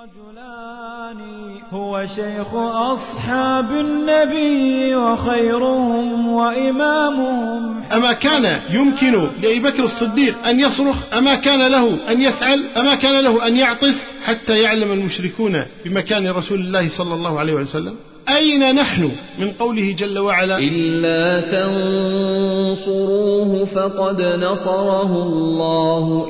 هو شيخ أصحاب النبي وخيرهم وإمامهم. أما كان يمكن لأبي بكر الصديق أن يصرخ؟ أما كان له أن يفعل؟ أما كان له أن يعطس حتى يعلم المشركون بمكان رسول الله صلى الله عليه وسلم؟ أين نحن من قوله جل وعلا إلا تنصروه فقد نصره الله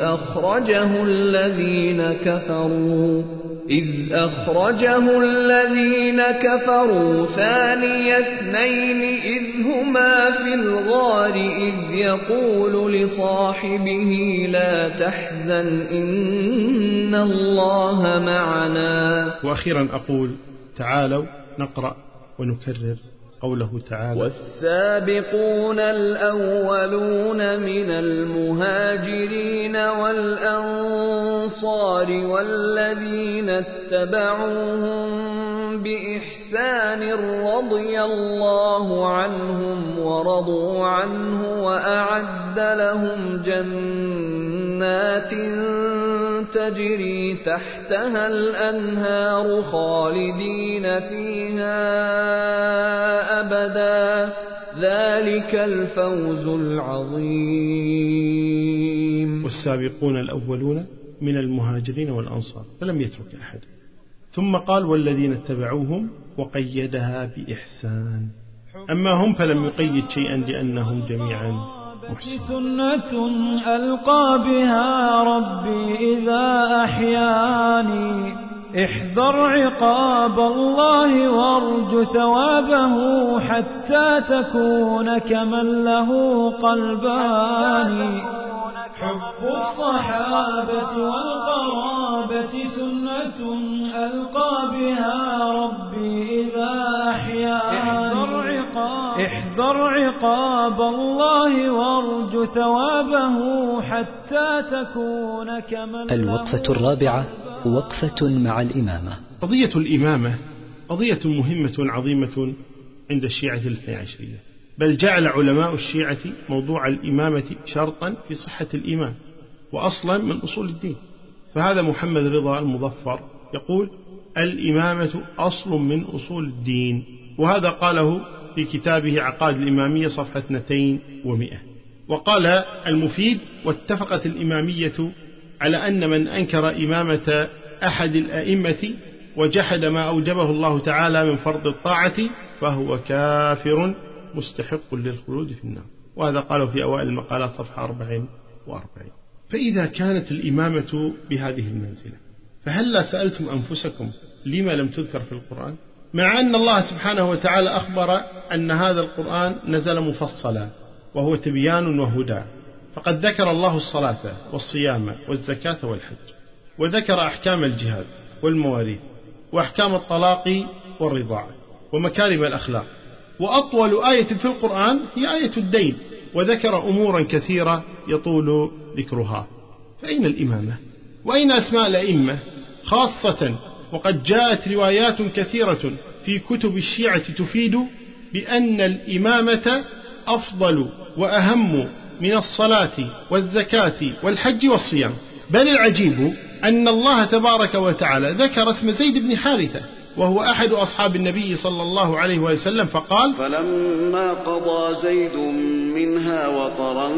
إذ أخرجه الذين كفروا ثاني اثنين إذ هما في الغار إذ يقول لصاحبه لا تحزن إن الله معنا. وأخيرا أقول تعالوا نقرأ ونكرر قوله تعالى والسابقون الأولون من المهاجرين والأنصار والذين اتبعوهم بإحسان رضي الله عنهم ورضوا عنه وأعد لهم جنات تجري تحتها الأنهار خالدين فيها أبدا ذلك الفوز العظيم. والسابقون الأولون من المهاجرين والأنصار فلم يترك أحد، ثم قال والذين اتبعوهم وقيدها بإحسان. أما هم فلم يقيد شيئا لأنهم جميعا سنة ألقى بها ربي إذا أحياني احذر عقاب الله وارج ثوابه حتى تكون كمن له قلبان. حب الصحابة والقرابة سنة ألقى بها ربي إذا أحياني احذر عقاب الله وارج ثوابه حتى تكون كمن. الوقفة الرابعة وقفة مع الإمامة. قضية الإمامة قضية مهمة عظيمة عند الشيعة الاثني عشرية، بل جعل علماء الشيعة موضوع الإمامة شرطا في صحة الإمام وأصلا من أصول الدين. فهذا محمد رضا المظفر يقول الإمامة أصل من أصول الدين، وهذا قاله في كتابه عقائد الإمامية صفحة 200. وقال المفيد واتفقت الإمامية على أن من أنكر إمامة أحد الأئمة وجحد ما أوجبه الله تعالى من فرض الطاعة فهو كافر مستحق للخلود في النار، وهذا قاله في أوائل المقالات صفحة 44. فإذا كانت الإمامة بهذه المنزلة فهل سألتم أنفسكم لما لم تذكر في القرآن، مع أن الله سبحانه وتعالى أخبر أن هذا القرآن نزل مفصلا وهو تبيان وهدى؟ فقد ذكر الله الصلاة والصيام والزكاة والحج، وذكر أحكام الجهاد والمواريث وأحكام الطلاق والرضاعة ومكارم الأخلاق، وأطول آية في القرآن هي آية الدين، وذكر أمورا كثيرة يطول ذكرها. فأين الإمامة؟ وأين أسماء الأئمة خاصة وقد جاءت روايات كثيرة في كتب الشيعة تفيد بأن الإمامة أفضل وأهم من الصلاة والزكاة والحج والصيام. بل العجيب أن الله تبارك وتعالى ذكر اسم زيد بن حارثة وهو أحد أصحاب النبي صلى الله عليه وسلم فقال فلما قضى زيد منها وطرا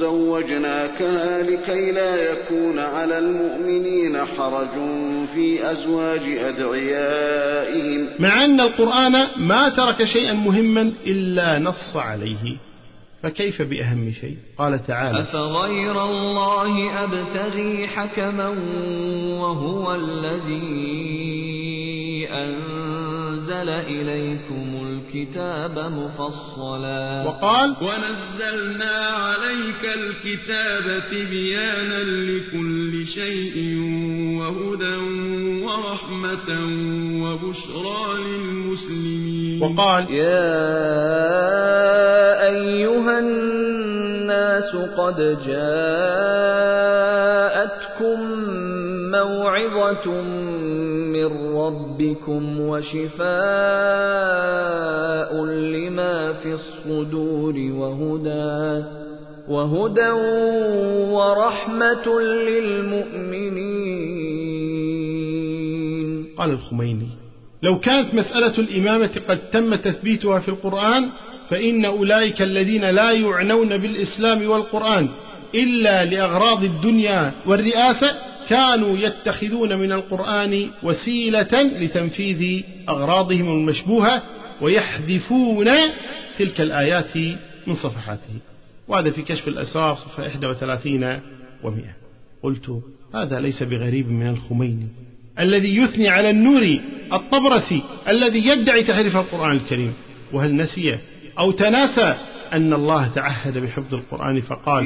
زوجناكها لكي لا يكون على المؤمنين حرج في أزواج أدعيائهم، مع أن القرآن ما ترك شيئا مهما إلا نص عليه، فكيف بأهم شيء؟ قال تعالى أفغير الله أبتغي حكما وهو الذي أنزل إليكم الكتاب مفصلا. وقال ونزلنا عليك الكتاب تبيانا لكل شيء وهدى ورحمة وبشرى للمسلمين. وقال يا أيها الناس قد جاءتكم موعظة من ربكم وشفاء لما في الصدور وهدى ورحمة للمؤمنين. قال الخميني: لو كانت مسألة الإمامة قد تم تثبيتها في القرآن فإن أولئك الذين لا يعنون بالإسلام والقرآن إلا لأغراض الدنيا والرئاسة كانوا يتخذون من القرآن وسيلة لتنفيذ أغراضهم المشبوهة ويحذفون تلك الآيات من صفحاته. وهذا في كشف الأسرار صفحة 31 و100. قلت: هذا ليس بغريب من الخميني الذي يثني على النوري الطبرسي الذي يدعي تحريف القرآن الكريم. وهل نسي أو تناسى أن الله تعهد بحفظ القرآن فقال: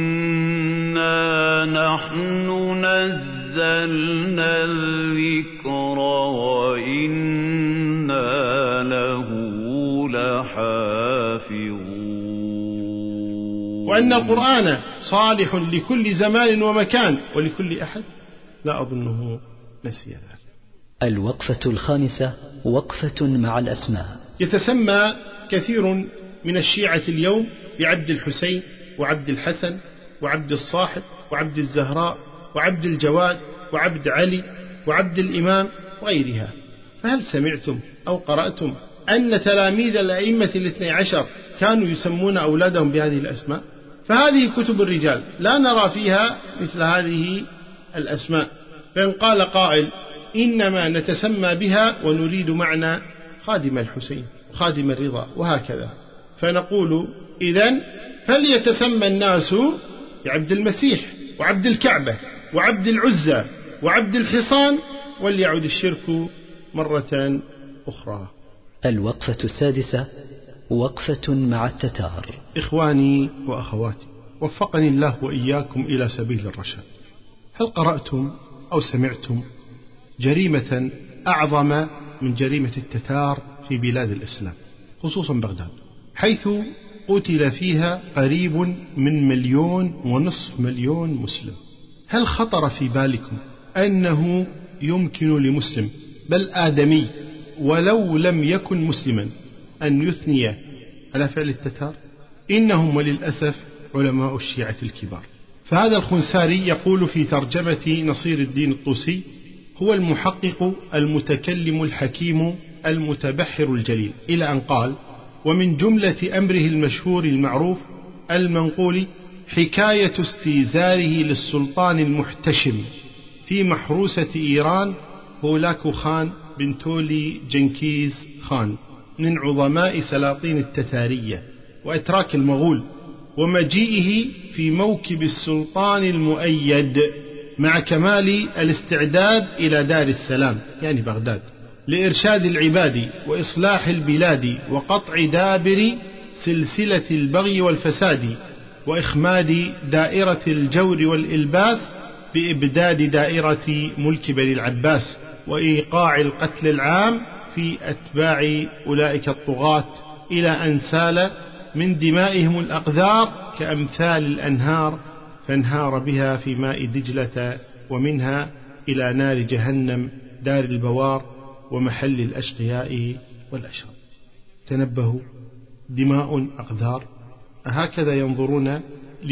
إنا نحن نزلنا الذكر وإنا له لحافظون. وأن القرآن صالح لكل زمان ومكان ولكل أحد. لا أظنه نسي ذلك. الوقفة الخامسة: وقفة مع الأسماء. يتسمى كثير من الشيعة اليوم بعبد الحسين وعبد الحسن وعبد الصاحب وعبد الزهراء وعبد الجواد وعبد علي وعبد الإمام وغيرها. فهل سمعتم أو قرأتم أن تلاميذ الأئمة الاثني عشر كانوا يسمون أولادهم بهذه الأسماء؟ فهذه كتب الرجال لا نرى فيها مثل هذه الأسماء. فإن قال قائل: إنما نتسمى بها ونريد معنى خادم الحسين خادم الرضا وهكذا، فنقول: إذن فليتسمى الناس بعبد المسيح وعبد الكعبة وعبد العزى وعبد الحصان وليعد الشرك مرة أخرى. الوقفة السادسة: وقفة مع التتار. إخواني وأخواتي، وفقني الله وإياكم إلى سبيل الرشاد، هل قرأتم أو سمعتم جريمة أعظم من جريمة التتار في بلاد الإسلام خصوصا بغداد، حيث قتل فيها قريب من 1.5 مليون مسلم؟ هل خطر في بالكم أنه يمكن لمسلم بل آدمي ولو لم يكن مسلما أن يثني على فعل التتار؟ إنهم وللأسف علماء الشيعة الكبار. فهذا الخنساري يقول في ترجمة نصير الدين الطوسي: هو المحقق المتكلم الحكيم المتبحر الجليل، إلى أن قال: ومن جملة أمره المشهور المعروف المنقول حكاية استيزاره للسلطان المحتشم في محروسة إيران هولاكو خان بن تولي جنكيز خان من عظماء سلاطين التتارية وأتراك المغول، ومجيئه في موكب السلطان المؤيد مع كمال الاستعداد إلى دار السلام يعني بغداد لإرشاد العباد وإصلاح البلاد وقطع دابر سلسلة البغي والفساد وإخماد دائرة الجور والإلباس بإبداد دائرة ملك بني العباس وإيقاع القتل العام في أتباع أولئك الطغاة إلى أن سال من دمائهم الأقذار كأمثال الأنهار فانهار بها في ماء دجلة ومنها إلى نار جهنم دار البوار ومحل الأشقياء والأشرار. تنبهوا، دماء أقذار، هكذا ينظرون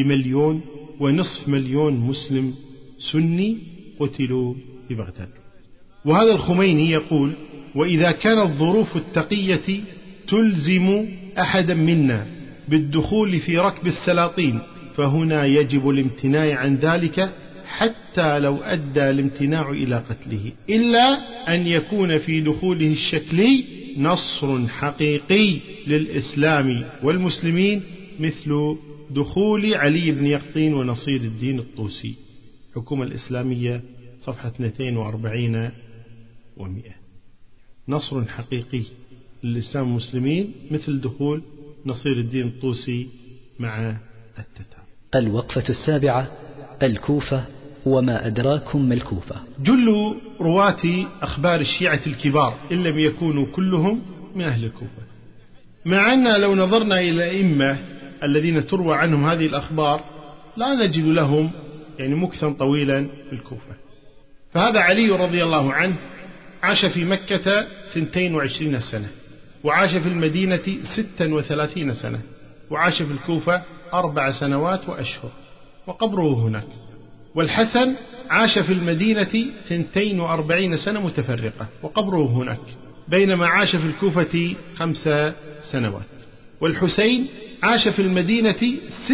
ل1.5 مليون مسلم سني قتلوا في بغداد. وهذا الخميني يقول: وإذا كانت ظروف التقية تلزم أحدا منا بالدخول في ركب السلاطين فهنا يجب الامتناع عن ذلك حتى لو أدى الامتناع إلى قتله، إلا أن يكون في دخوله الشكلي نصر حقيقي للإسلام والمسلمين مثل دخول علي بن يقطين ونصير الدين الطوسي. حكومة الإسلامية صفحة 42 و100. نصر حقيقي للإسلام والمسلمين مثل دخول نصير الدين الطوسي مع التتار. الوقفة السابعة: الكوفة وما أدراكم ما الكوفة. جل رواة أخبار الشيعة الكبار إن لم يكونوا كلهم من أهل الكوفة، مع أن لو نظرنا إلى الأئمة الذين تروى عنهم هذه الأخبار لا نجد لهم مكثا طويلا في الكوفة. فهذا علي رضي الله عنه عاش في مكة 22 سنة، وعاش في المدينة 36 سنة، وعاش في الكوفة 4 سنوات وأشهر، وقبره هناك. والحسن عاش في المدينة 42 سنة متفرقة وقبره هناك، بينما عاش في الكوفة 5 سنوات. والحسين عاش في المدينة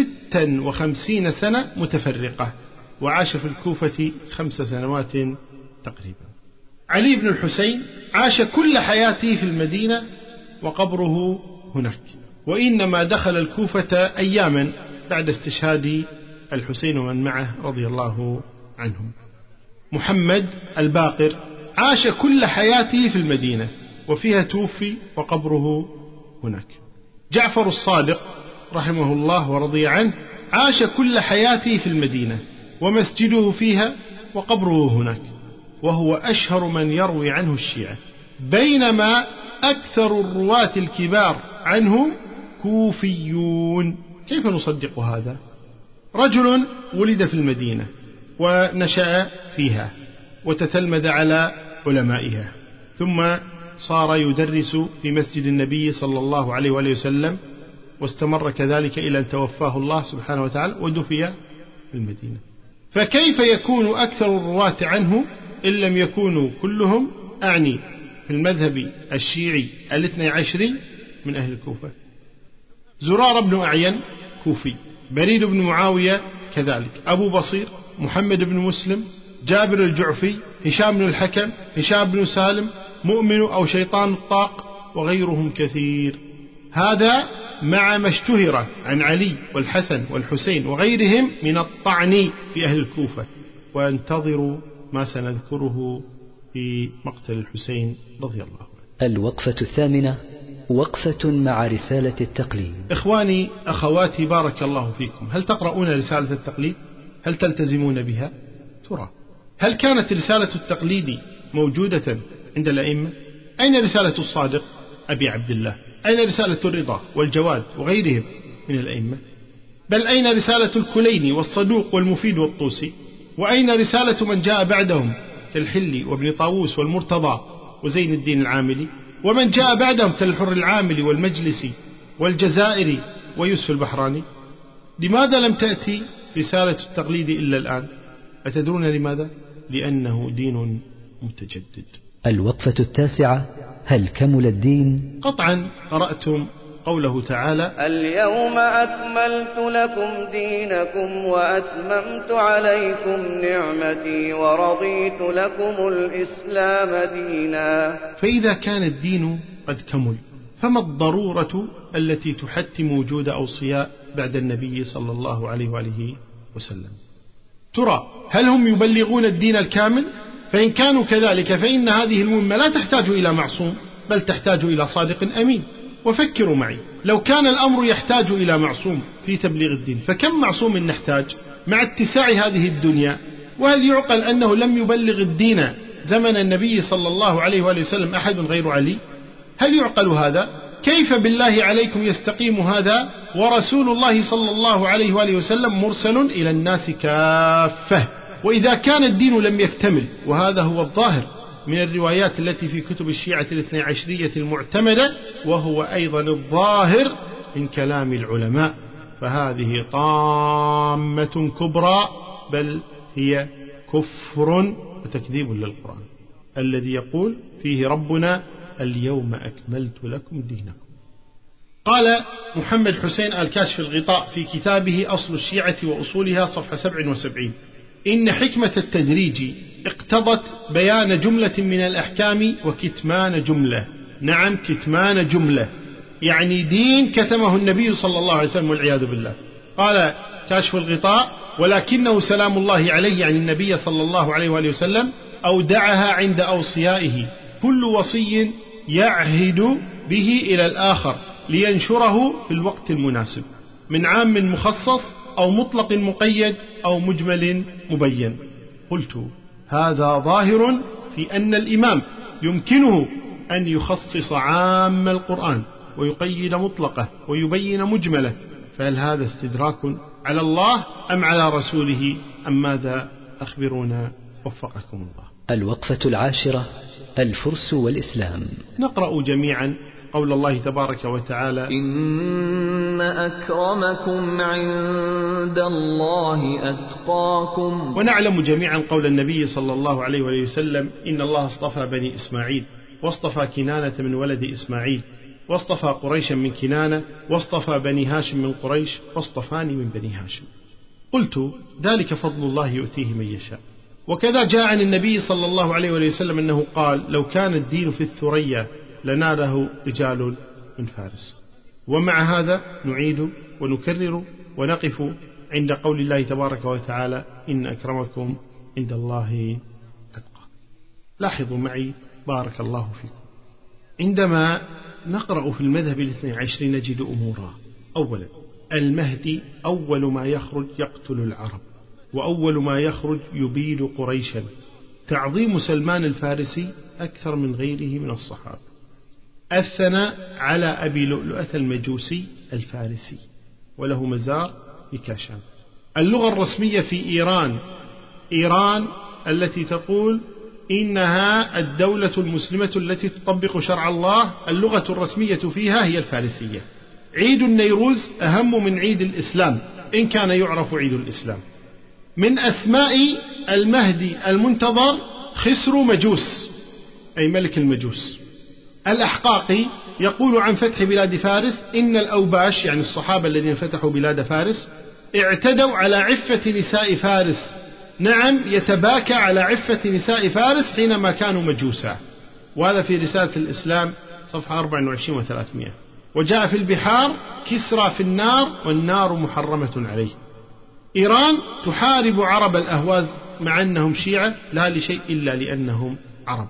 56 سنة متفرقة وعاش في الكوفة 5 سنوات تقريبا. علي بن الحسين عاش كل حياته في المدينة وقبره هناك، وإنما دخل الكوفة أياما بعد استشهاد الحسين ومن معه رضي الله عنهم. محمد الباقر عاش كل حياته في المدينة وفيها توفي وقبره هناك. جعفر الصادق رحمه الله ورضي عنه عاش كل حياته في المدينة ومسجده فيها وقبره هناك، وهو أشهر من يروي عنه الشيعة، بينما أكثر الرواة الكبار عنه كوفيون. كيف نصدق هذا؟ رجل ولد في المدينة ونشأ فيها وتتلمذ على علمائها، ثم صار يدرس في مسجد النبي صلى الله عليه وآله وسلم، واستمر كذلك إلى أن توفاه الله سبحانه وتعالى ودفي في المدينة. فكيف يكون أكثر الرواة عنه إن لم يكونوا كلهم، أعني في المذهب الشيعي 12 من أهل الكوفة؟ زرار بن أعين كوفي، بريد بن معاوية كذلك، أبو بصير، محمد بن مسلم، جابر الجعفي، هشام بن الحكم، هشام بن سالم، مؤمن أو شيطان الطاق، وغيرهم كثير. هذا مع ما اشتهر عن علي والحسن والحسين وغيرهم من الطعن في أهل الكوفة. وانتظروا ما سنذكره في مقتل الحسين رضي الله عنه. الوقفة الثامنة، وقفة مع رسالة التقليد. إخواني أخواتي بارك الله فيكم، هل تقرؤون رسالة التقليد؟ هل تلتزمون بها؟ ترى هل كانت رسالة التقليد موجودة عند الأئمة؟ أين رسالة الصادق أبي عبد الله؟ أين رسالة الرضا والجواد وغيرهم من الأئمة؟ بل أين رسالة الكليني والصدوق والمفيد والطوسي؟ وأين رسالة من جاء بعدهم كالحلي وابن طاووس والمرتضى وزين الدين العاملي، ومن جاء بعدهم كالحر العاملي والمجلسي والجزائري ويوسف البحراني؟ لماذا لم تأتي رسالة التقليد إلا الآن؟ أتدرون لماذا؟ لأنه دين متجدد. الوقفة التاسعة، هل كمل الدين؟ قطعا قرأتم قوله تعالى: اليوم أكملت لكم دينكم وأتممت عليكم نعمتي ورضيت لكم الإسلام دينا. فإذا كان الدين قد كمل، فما الضرورة التي تحتم وجود أوصياء بعد النبي صلى الله عليه وآله وسلم؟ ترى هل هم يبلغون الدين الكامل؟ فإن كانوا كذلك فإن هذه الأمة لا تحتاج إلى معصوم، بل تحتاج إلى صادق أمين. وفكروا معي، لو كان الأمر يحتاج إلى معصوم في تبليغ الدين، فكم معصوم نحتاج مع اتساع هذه الدنيا؟ وهل يعقل أنه لم يبلغ الدين زمن النبي صلى الله عليه وآله وسلم أحد غير علي؟ هل يعقل هذا؟ كيف بالله عليكم يستقيم هذا ورسول الله صلى الله عليه وآله وسلم مرسل إلى الناس كافة؟ وإذا كان الدين لم يكتمل، وهذا هو الظاهر من الروايات التي في كتب الشيعة الاثنى عشرية المعتمدة، وهو أيضا الظاهر من كلام العلماء، فهذه طامة كبرى، بل هي كفر وتكذيب للقرآن الذي يقول فيه ربنا: اليوم أكملت لكم دينكم. قال محمد حسين الكاشف الغطاء في كتابه أصل الشيعة وأصولها صفحة 77: إن حكمة التدريج اقتضت بيان جملة من الأحكام وكتمان جملة. نعم، كتمان جملة، يعني دين كتمه النبي صلى الله عليه وسلم والعياذ بالله. قال كاشف الغطاء: ولكنه سلام الله عليه عن النبي صلى الله عليه وآله وسلم أودعها عند أوصيائه، كل وصي يعهد به إلى الآخر لينشره في الوقت المناسب، من عام مخصص أو مطلق مقيد أو مجمل مبين. قلت: هذا ظاهر في أن الإمام يمكنه أن يخصص عام القرآن ويقيد مطلقه ويبين مجمله، فهل هذا استدراك على الله أم على رسوله أم ماذا؟ أخبرونا وفقكم الله. الوقفة العاشرة، الفرس والإسلام. نقرأ جميعا قول الله تبارك وتعالى: إن أكرمكم عند الله أتقاكم. ونعلم جميعا قول النبي صلى الله عليه وسلم: إن الله اصطفى بني إسماعيل، واصطفى كنانة من ولد إسماعيل، واصطفى قريشا من كنانة، واصطفى بني هاشم من قريش، واصطفاني من بني هاشم. قلت: ذلك فضل الله يؤتيه من يشاء. وكذا جاء عن النبي صلى الله عليه وسلم أنه قال: لو كان الدين في الثريا لناله رجال من فارس. ومع هذا نعيد ونكرر ونقف عند قول الله تبارك وتعالى: إن أكرمكم عند الله أتقاكم. لاحظوا معي بارك الله فيكم، عندما نقرأ في المذهب الاثني عشر نجد أمورا. أولا، المهدي أول ما يخرج يقتل العرب، وأول ما يخرج يبيد قريشا. تعظيم سلمان الفارسي أكثر من غيره من الصحابة. الثناء على أبي لؤلؤة المجوسي الفارسي، وله مزار في كاشان. اللغة الرسمية في إيران التي تقول إنها الدولة المسلمة التي تطبق شرع الله، اللغة الرسمية فيها هي الفارسية. عيد النيروز أهم من عيد الإسلام إن كان يعرف عيد الإسلام. من أسماء المهدي المنتظر خسر مجوس، أي ملك المجوس. الأحقاقي يقول عن فتح بلاد فارس: إن الأوباش، يعني الصحابة الذين فتحوا بلاد فارس، اعتدوا على عفة نساء فارس. نعم، يتباكى على عفة نساء فارس حينما كانوا مجوسا. وهذا في رسالة الإسلام صفحة 24 و300. وجاء في البحار: كسرى في النار والنار محرمة عليه. إيران تحارب عرب الأهواز مع أنهم شيعة، لا لشيء إلا لأنهم عرب.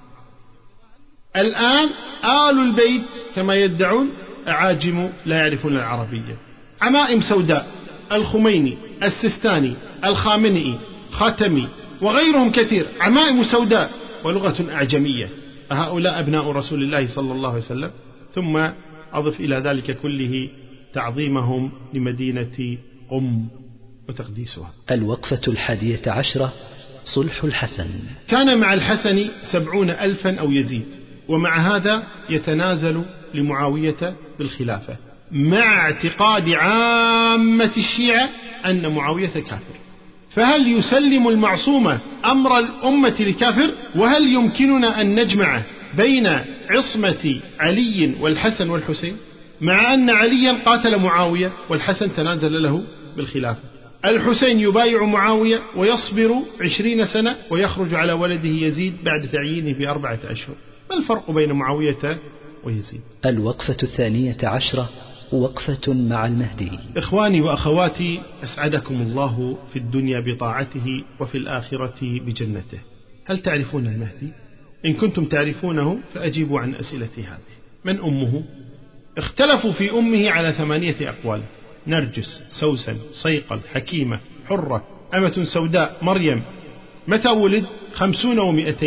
الآن آل البيت كما يدعون أعاجم لا يعرفون العربية. عمائم سوداء، الخميني، السستاني، الخامنئي، خاتمي، وغيرهم كثير، عمائم سوداء ولغة أعجمية. هؤلاء أبناء رسول الله صلى الله عليه وسلم. ثم أضف إلى ذلك كله تعظيمهم لمدينة قم وتقديسها. الوقفة 11: صلح الحسن. كان مع الحسن 70,000 أو يزيد، ومع هذا يتنازل لمعاوية بالخلافة، مع اعتقاد عامة الشيعة أن معاوية كافر. فهل يسلم المعصومة أمر الأمة لكافر؟ وهل يمكننا أن نجمع بين عصمة علي والحسن والحسين، مع أن عليا قاتل معاوية والحسن تنازل له بالخلافة؟ الحسين يبايع معاوية ويصبر 20 سنة ويخرج على ولده يزيد بعد تعيينه ب4 أشهر. ما الفرق بين معاوية ويزيد؟ الوقفة 12: وقفة مع المهدي. إخواني وأخواتي، أسعدكم الله في الدنيا بطاعته وفي الآخرة بجنته. هل تعرفون المهدي؟ إن كنتم تعرفونه فأجيبوا عن أسئلتي هذه. من أمه؟ اختلفوا في أمه على 8 أقوال: نرجس، سوسن، صيقل، حكيمة، حرة، أمة سوداء، مريم. متى ولد؟ 50 و200،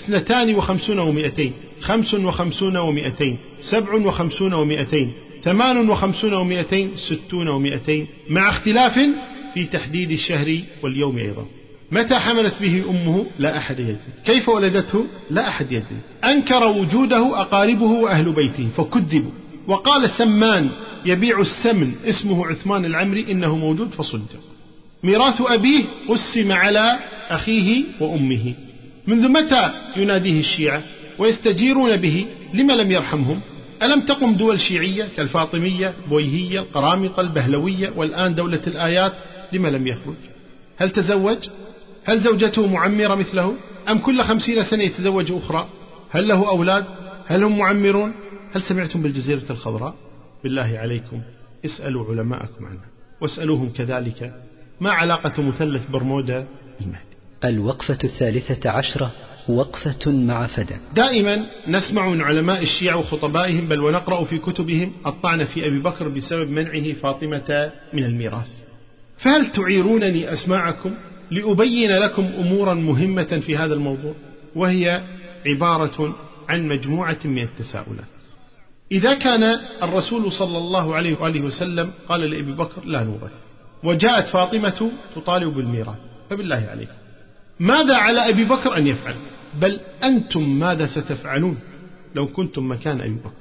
52 و200، 55 و200، 57 و200، 58 و200، 60 و200، مع اختلاف في تحديد الشهر واليوم أيضا. متى حملت به أمه؟ لا أحد يدري. كيف ولدته؟ لا أحد يدري. أنكر وجوده أقاربه وأهل بيته فكذبوا. وقال سمان يبيع السمن اسمه عثمان العمري إنه موجود فصدق. ميراث أبيه قسم على أخيه وأمه. منذ متى يناديه الشيعة ويستجيرون به؟ لما لم يرحمهم؟ ألم تقم دول شيعية كالفاطمية، بويهية، القرامطة، البهلوية، والآن دولة الآيات؟ لما لم يخرج؟ هل تزوج؟ هل زوجته معمرة مثله؟ أم كل 50 سنة يتزوج أخرى؟ هل له أولاد؟ هل هم معمرون؟ هل سمعتم بالجزيرة الخضراء؟ بالله عليكم اسألوا علماءكم عنها، واسألوهم كذلك ما علاقة مثلث برمودا بالمهدي. الوقفة 13: وقفة مع فدى. دائما نسمع من علماء الشيعة وخطبائهم بل ونقرأ في كتبهم الطعن في أبي بكر بسبب منعه فاطمة من الميراث. فهل تعيرونني أسماعكم لأبين لكم أمورا مهمة في هذا الموضوع، وهي عبارة عن مجموعة من التساؤلات. إذا كان الرسول صلى الله عليه وآله وسلم قال لأبي بكر لا نورث، وجاءت فاطمة تطالب بالميراث، فبالله عليكم ماذا على أبي بكر أن يفعل؟ بل أنتم ماذا ستفعلون لو كنتم مكان أبي بكر؟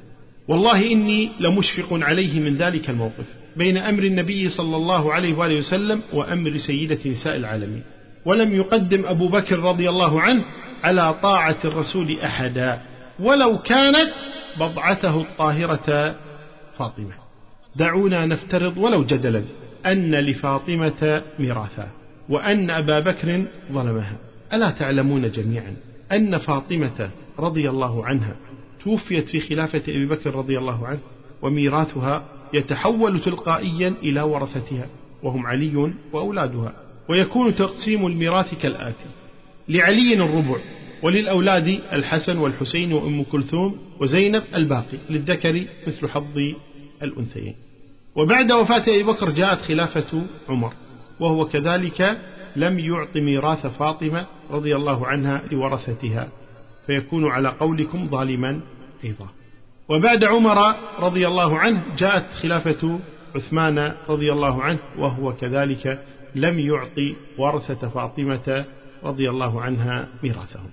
والله إني لمشفق عليه من ذلك الموقف بين أمر النبي صلى الله عليه وآله وسلم وأمر سيدة نساء العالمين، ولم يقدم أبو بكر رضي الله عنه على طاعة الرسول أحدا ولو كانت بضعته الطاهرة فاطمة. دعونا نفترض ولو جدلا أن لفاطمة ميراثا وأن أبا بكر ظلمها. ألا تعلمون جميعا أن فاطمة رضي الله عنها توفيت في خلافة أبي بكر رضي الله عنه، وميراثها يتحول تلقائيا إلى ورثتها وهم علي وأولادها، ويكون تقسيم الميراث كالآتي: لعلي الربع، وللأولاد الحسن والحسين وأم كلثوم وزينب الباقي، للذكر مثل حظ الأنثيين. وبعد وفاة أبي بكر جاءت خلافة عمر، وهو كذلك لم يعط ميراث فاطمة رضي الله عنها لورثتها، فيكون على قولكم ظالما أيضا. وبعد عمر رضي الله عنه جاءت خلافة عثمان رضي الله عنه، وهو كذلك لم يعطي ورثة فاطمة رضي الله عنها ميراثهم،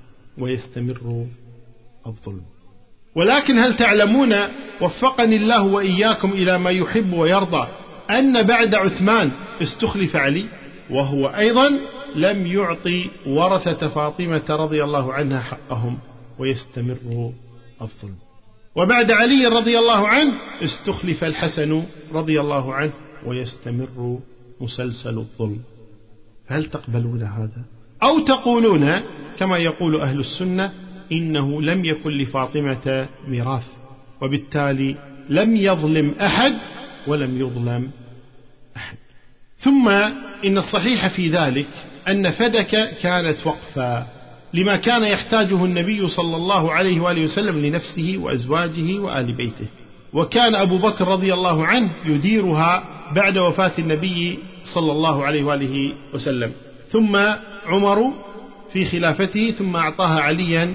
ويستمر الظلم. ولكن هل تعلمون وفقني الله وإياكم إلى ما يحب ويرضى أن بعد عثمان استخلف علي، وهو أيضا لم يعطي ورثة فاطمة رضي الله عنها حقهم، ويستمر الظلم. وبعد علي رضي الله عنه استخلف الحسن رضي الله عنه، ويستمر مسلسل الظلم. هل تقبلون هذا؟ أو تقولون كما يقول أهل السنة إنه لم يكن لفاطمة ميراث، وبالتالي لم يظلم أحد ولم يظلم أحد. ثم إن الصحيح في ذلك أن فدك كانت وقفا لما كان يحتاجه النبي صلى الله عليه وآله وسلم لنفسه وأزواجه وآل بيته، وكان أبو بكر رضي الله عنه يديرها بعد وفاة النبي صلى الله عليه وآله وسلم، ثم عمر في خلافته، ثم أعطاها عليا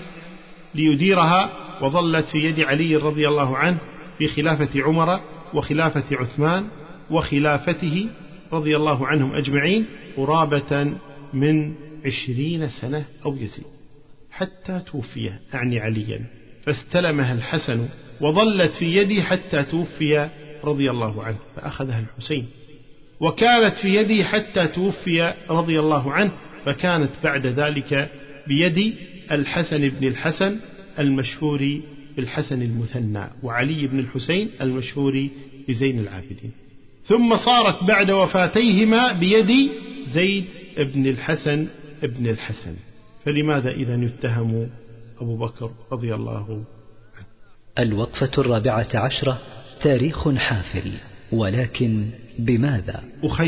ليديرها، وظلت في يد علي رضي الله عنه في خلافة عمر وخلافة عثمان وخلافته رضي الله عنهم أجمعين قرابة من 20 سنة أو يزيد، حتى توفي أعني عليا، فاستلمها الحسن وظلت في يدي حتى توفي رضي الله عنه، فأخذها الحسين، وكانت في يدي حتى توفي رضي الله عنه، فكانت بعد ذلك بيد الحسن بن الحسن المشهور بالحسن المثنى، وعلي بن الحسين المشهور بزين العابدين، ثم صارت بعد وفاتيهما بيد زيد بن الحسن ابن الحسن. فلماذا إذن يتهم أبو بكر رضي الله عنه؟ الوقفة 14 تاريخ حافل، ولكن بماذا؟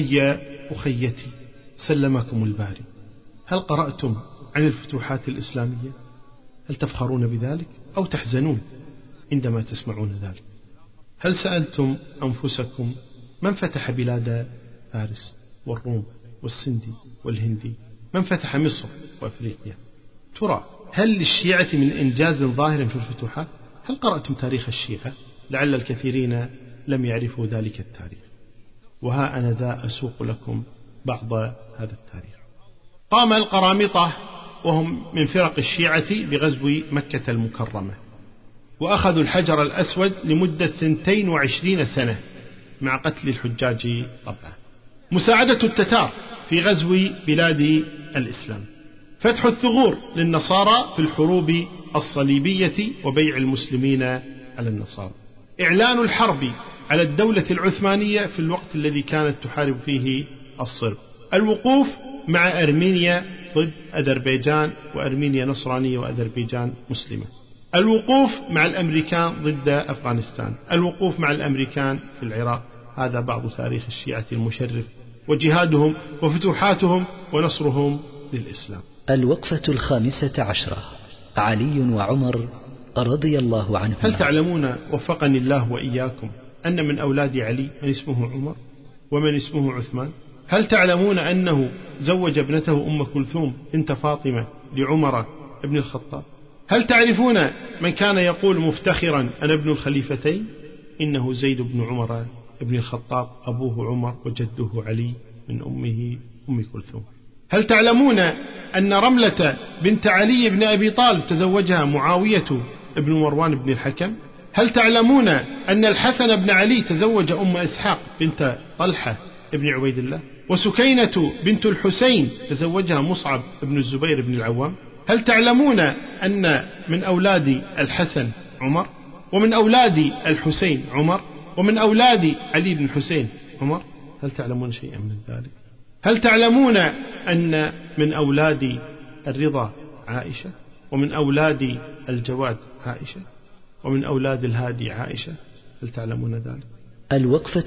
أخيتي سلمكم الباري، هل قرأتم عن الفتوحات الإسلامية؟ هل تفخرون بذلك أو تحزنون عندما تسمعون ذلك؟ هل سألتم أنفسكم من فتح بلاد فارس والروم والسندي والهندي؟ من فتح مصر وأفريقيا؟ ترى هل للشيعة من إنجاز ظاهر في الفتوحات؟ هل قرأتم تاريخ الشيعة؟ لعل الكثيرين لم يعرفوا ذلك التاريخ، وها أنا ذا أسوق لكم بعض هذا التاريخ. قام القرامطة وهم من فرق الشيعة بغزو مكة المكرمة، وأخذوا الحجر الأسود لمدة 22 سنة مع قتل الحجاج طبعا. مساعدة التتار في غزو بلاد الإسلام، فتح الثغور للنصارى في الحروب الصليبية وبيع المسلمين على النصارى، إعلان الحرب على الدولة العثمانية في الوقت الذي كانت تحارب فيه الصرب، الوقوف مع أرمينيا ضد أذربيجان، وأرمينيا نصرانية وأذربيجان مسلمة، الوقوف مع الأمريكان ضد أفغانستان، الوقوف مع الأمريكان في العراق. هذا بعض تاريخ الشيعة المشرف وجهادهم وفتوحاتهم ونصرهم للإسلام. الوقفة 15 علي وعمر رضي الله عنهما. هل تعلمون وفقني الله وإياكم أن من أولاد علي من اسمه عمر ومن اسمه عثمان؟ هل تعلمون أنه زوج ابنته أم كلثوم بنت فاطمة لعمر ابن الخطاب؟ هل تعرفون من كان يقول مفتخرا أنا ابن الخليفتين؟ إنه زيد بن عمر ابن الخطاب، أبوه عمر وجده علي من أمه أم كلثوم. هل تعلمون أن رملة بنت علي بن أبي طالب تزوجها معاوية ابن مروان بن الحكم؟ هل تعلمون أن الحسن بن علي تزوج أم إسحاق بنت طلحة بن عبيد الله؟ وسكينة بنت الحسين تزوجها مصعب بن الزبير بن العوام؟ هل تعلمون أن من أولاد الحسن عمر، ومن أولاد الحسين عمر، ومن أولاد علي بن حسين عمر؟ هل تعلمون شيئا من ذلك؟ هل تعلمون أن من أولاد الرضا عائشة، ومن أولاد الجواد عائشة، ومن أولاد الهادي عائشة؟ هل تعلمون ذلك؟ الوقفة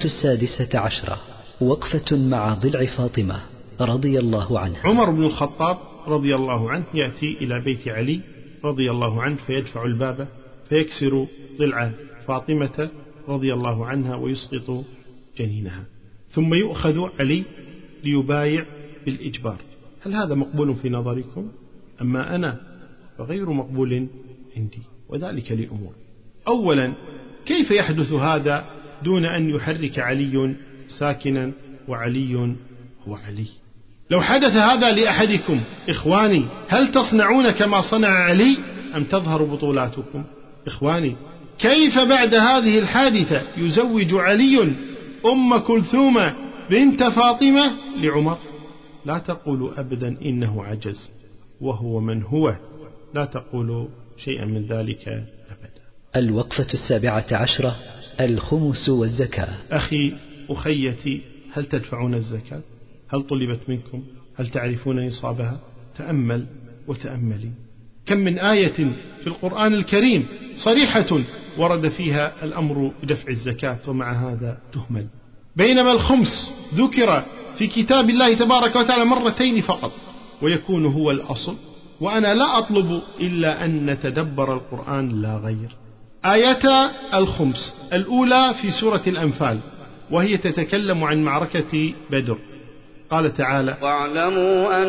16 وقفة مع ضلع فاطمة رضي الله عنها. عمر بن الخطاب رضي الله عنه يأتي إلى بيت علي رضي الله عنه فيدفع الباب فيكسر ضلع فاطمة رضي الله عنها ويسقط جنينها، ثم يؤخذ علي ليبايع بالإجبار. هل هذا مقبول في نظركم؟ أما أنا فغير مقبول عندي، وذلك لأمور. أولا، كيف يحدث هذا دون أن يحرك علي ساكنا وعلي هو علي؟ لو حدث هذا لأحدكم إخواني هل تصنعون كما صنع علي أم تظهر بطولاتكم؟ إخواني، كيف بعد هذه الحادثة يزوج علي أم كلثوم بنت فاطمة لعمر؟ لا تقولوا أبدا إنه عجز وهو من هو، لا تقولوا شيئا من ذلك أبدا. الوقفة 17 الخمس والزكاة. أخي أخيتي، هل تدفعون الزكاة؟ هل طلبت منكم؟ هل تعرفون نصابها؟ تأمل وتأملي، كم من آية في القرآن الكريم صريحة ورد فيها الأمر بدفع الزكاة ومع هذا تهمل، بينما الخمس ذكر في كتاب الله تبارك وتعالى مرتين فقط ويكون هو الأصل. وأنا لا أطلب إلا أن نتدبر القرآن لا غير. آية الخمس الأولى في سورة الأنفال وهي تتكلم عن معركة بدر، قال تعالى: واعلموا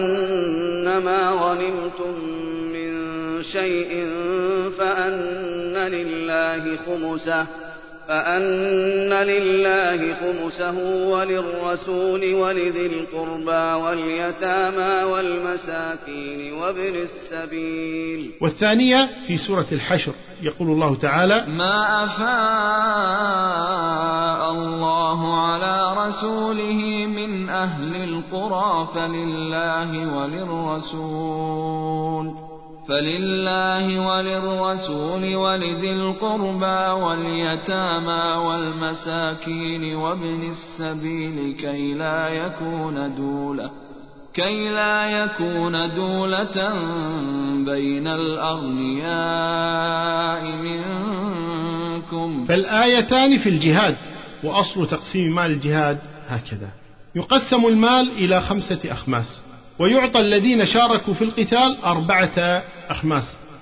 أنما غنمتم من شيء فأن لله خمسه وللرسول ولذي القربى واليتامى والمساكين وابن السبيل. والثانية في سورة الحشر يقول الله تعالى: ما أفاء الله على رسوله من أهل القرى فلله وللرسول ولذي القربى واليتامى والمساكين وابن السبيل كي لا يكون دولة بين الأغنياء منكم. فالآيتان في الجهاد. وأصل تقسيم مال الجهاد هكذا: يقسم المال إلى 5 أخماس، ويعطى الذين شاركوا في القتال 4 أخماس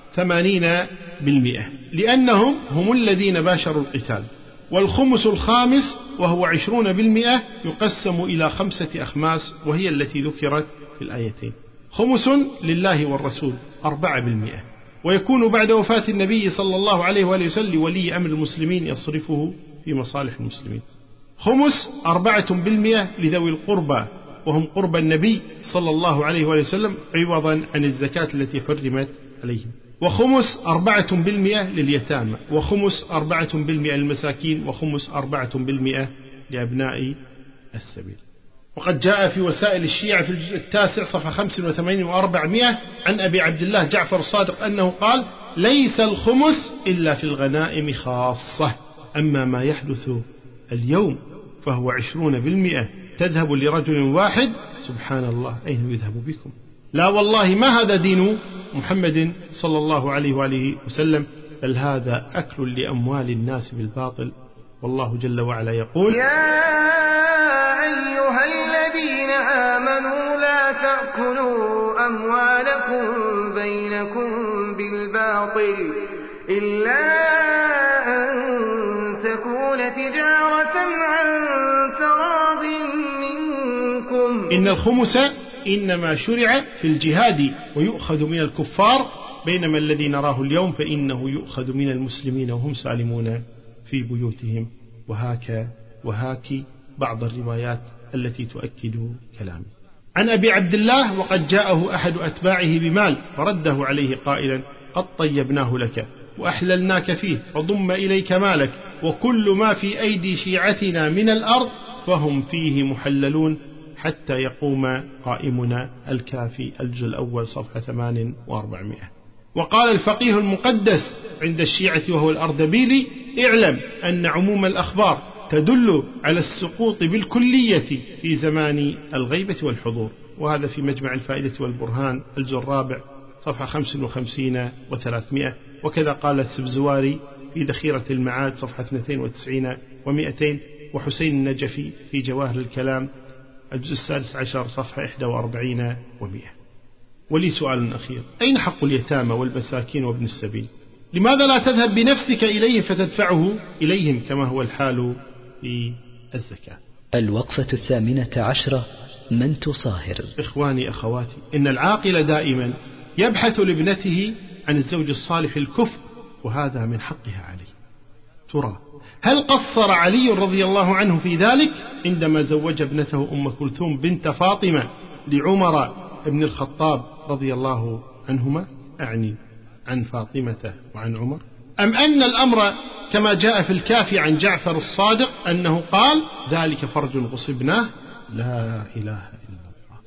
80%، لأنهم هم الذين باشروا القتال. والخمس الخامس وهو 20% يقسم إلى 5 أخماس وهي التي ذكرت في الآيتين. خمس لله والرسول 4%، ويكون بعد وفاة النبي صلى الله عليه وآله وسلم ولي أمر المسلمين يصرفه في مصالح المسلمين. خمس 4% لذوي القربى وهم قرب النبي صلى الله عليه وآله وسلم عوضا عن الزكاة التي حرمت عليهم. وخمس 4% لليتامى، وخمس 4% للمساكين، وخمس 4% لأبناء السبيل. وقد جاء في وسائل الشيعة في الجزء 9 صفحة 85 و400 عن أبي عبد الله جعفر الصادق أنه قال: ليس الخمس إلا في الغنائم خاصة، أما ما يحدث اليوم فهو 20% تذهب لرجل واحد. سبحان الله، أين يذهب بكم؟ لا والله ما هذا دين محمد صلى الله عليه وآله وسلم، بل هذا أكل لأموال الناس بالباطل. والله جل وعلا يقول: يا أيها الذين آمنوا لا تأكلوا أموالكم بينكم بالباطل إلا أن تكون تجارة عن تراض منكم. إن الخمس إنما شرع في الجهاد ويؤخذ من الكفار، بينما الذي نراه اليوم فإنه يؤخذ من المسلمين وهم سالمون في بيوتهم. وهاك بعض الروايات التي تؤكد كلامي. عن أبي عبد الله: وقد جاءه أحد أتباعه بمال فرده عليه قائلا: قد طيبناه لك، وأحللناك فيه فضم إليك مالك وكل ما في أيدي شيعتنا من الأرض فهم فيه محللون حتى يقوم قائمنا. الكافي الجزء الأول صفحة 4800. وقال الفقيه المقدس عند الشيعة وهو الأردبيلي: اعلم أن عموم الأخبار تدل على السقوط بالكلية في زمان الغيبة والحضور. وهذا في مجمع الفائدة والبرهان الجزء الرابع صفحة 55 و300. وكذا قال السبزواري في ذخيرة المعاد صفحة 92 و200، وحسين النجفي في جواهر الكلام الجزء 16 صفحة 41 و100. ولي سؤال أخير: أين حق اليتامى والمساكين وابن السبيل؟ لماذا لا تذهب بنفسك إليهم فتدفعه إليهم كما هو الحال في الزكاة؟ الوقفة 18. من تصاهر. إخواني أخواتي، إن العاقل دائما يبحث لابنته عن الزوج الصالح الكفء، وهذا من حقها عليه. ترى هل قصر علي رضي الله عنه في ذلك عندما زوج ابنته أم كلثوم بنت فاطمة لعمر بن الخطاب رضي الله عنهما، أعني عن فاطمة وعن عمر؟ أم أن الأمر كما جاء في الكافي عن جعفر الصادق أنه قال: ذلك فرج غصبناه؟ لا إله إلا الله.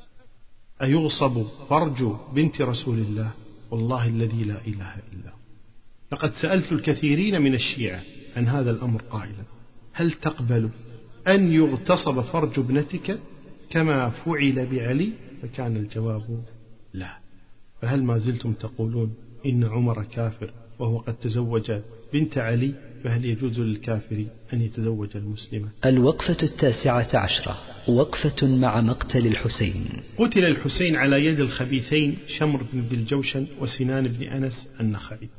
أيغصب فرج بنت رسول الله؟ والله الذي لا إله إلا هو. لقد سألت الكثيرين من الشيعة عن هذا الأمر قائلا: هل تقبل أن يغتصب فرج ابنتك كما فعل بعلي؟ فكان الجواب لا. فهل ما زلتم تقولون إن عمر كافر وهو قد تزوج بنت علي؟ فهل يجوز للكافر أن يتزوج المسلمة؟ الوقفة 19. وقفة مع مقتل الحسين. قتل الحسين على يد الخبيثين شمر بن ذي الجوشن وسنان بن أنس النخعي،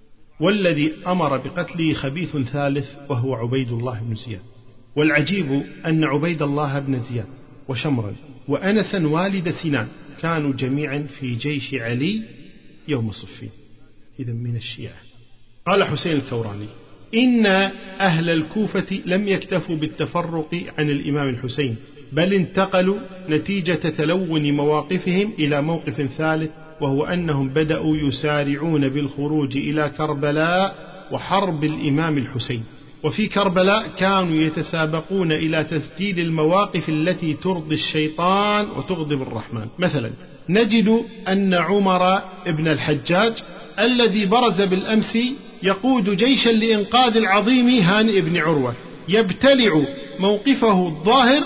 والذي أمر بقتله خبيث ثالث وهو عبيد الله بن زياد. والعجيب أن عبيد الله بن زياد وشمرا وأنسا والد سنان كانوا جميعا في جيش علي يوم صفين، إذا من الشيعة. قال حسين الكوراني: إن أهل الكوفة لم يكتفوا بالتفرق عن الإمام الحسين، بل انتقلوا نتيجة تلون مواقفهم إلى موقف ثالث، وهو أنهم بدأوا يسارعون بالخروج إلى كربلاء وحرب الإمام الحسين. وفي كربلاء كانوا يتسابقون إلى تسجيل المواقف التي ترضي الشيطان وتغضب الرحمن. مثلا نجد أن عمر ابن الحجاج الذي برز بالأمس يقود جيشا لإنقاذ العظيم هانئ بن عروة يبتلع موقفه الظاهر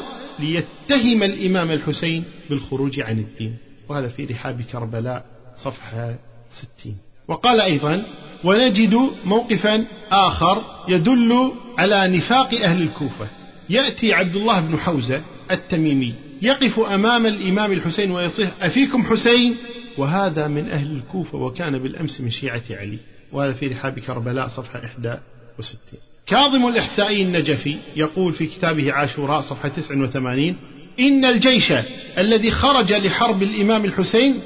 ليتهم الإمام الحسين بالخروج عن الدين، وهذا في رحاب كربلاء صفحة 60. وقال أيضا: ونجد موقفا آخر يدل على نفاق أهل الكوفة. يأتي عبد الله بن حوزة التميمي يقف أمام الإمام الحسين ويصيح: أفيكم حسين؟ وهذا من أهل الكوفة وكان بالأمس من شيعة علي، وهذا في رحاب كربلاء صفحة 61. كاظم الإحسائي النجفي يقول في كتابه عاشوراء صفحة 89: إن الجيش الذي خرج لحرب الإمام الحسين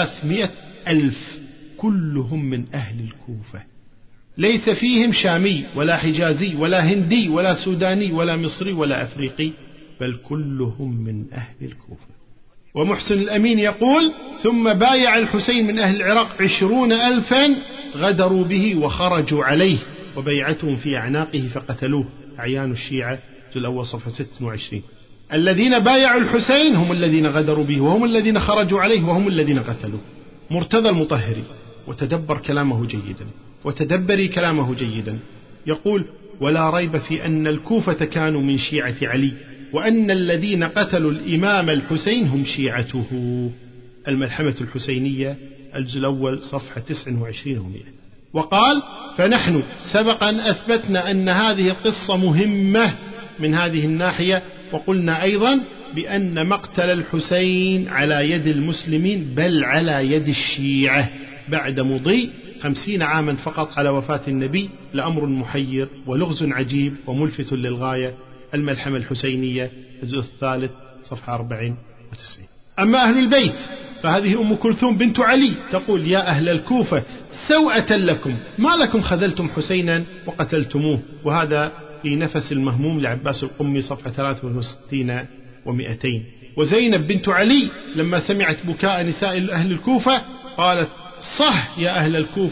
300,000 كلهم من أهل الكوفة، ليس فيهم شامي ولا حجازي ولا هندي ولا سوداني ولا مصري ولا أفريقي، بل كلهم من أهل الكوفة. ومحسن الأمين يقول: ثم بايع الحسين من أهل العراق 20,000 غدروا به وخرجوا عليه، وبيعتهم في أعناقه فقتلوه. أعيان الشيعة الجزء الأول صفحة 26. الذين بايعوا الحسين هم الذين غدروا به، وهم الذين خرجوا عليه، وهم الذين قتلوه. مرتضى المطهري، وتدبر كلامه جيدا وتدبري كلامه جيدا، يقول: ولا ريب في أن الكوفة كانوا من شيعة علي، وأن الذين قتلوا الإمام الحسين هم شيعته. الملحمة الحسينية الجزء الأول صفحة 29 و100. وقال: فنحن سبق أن أثبتنا أن هذه القصة مهمة من هذه الناحية، وقلنا أيضا بأن مقتل الحسين على يد المسلمين بل على يد الشيعة بعد مضي 50 عاما فقط على وفاة النبي، لأمر محير ولغز عجيب وملفت للغاية. الملحمة الحسينية الجزء الثالث صفحة 94. أما أهل البيت فهذه أم كلثوم بنت علي تقول: يا أهل الكوفة سوءة لكم، ما لكم خذلتم حسينا وقتلتموه. وهذا في نفس المهموم لعباس القمي صفحة 63 و200. وزينب بنت علي لما سمعت بكاء نساء أهل الكوفة قالت: صح يا أهل الكوفة،